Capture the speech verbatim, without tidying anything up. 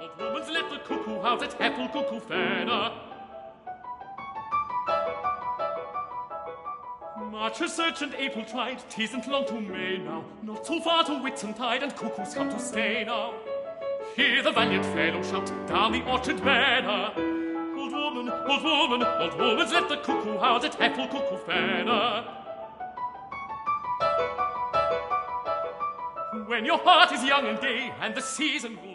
Old woman's let the cuckoo out at apple cuckoo fair. March has searched and April tried, 'tisn't long to May now, not so far to Whitsuntide, and cuckoos come to stay now. Hear the valiant fellow shout down the orchard banner. Old woman, old woman, old woman's let the cuckoo out at apple cuckoo fair. When your heart is young and gay, and the season